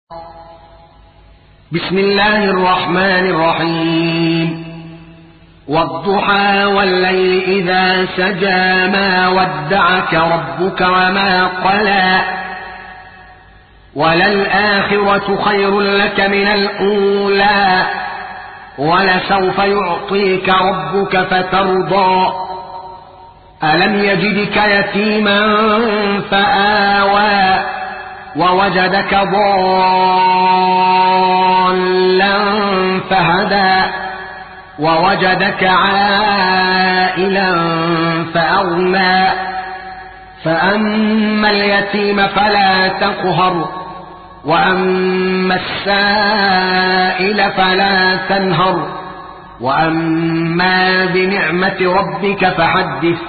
بسم الله الرحمن الرحيم والضحى والليل إذا سجى ما ودعك ربك وما قلى وللآخرة خير لك من الأولى ولسوف يعطيك ربك فترضى ألم يجدك يتيما فآوى ووجدك ضالا فهدى ووجدك عائلا فأغنى فأما اليتيم فلا تقهر وأما السائل فلا تنهر وأما بنعمة ربك فحدث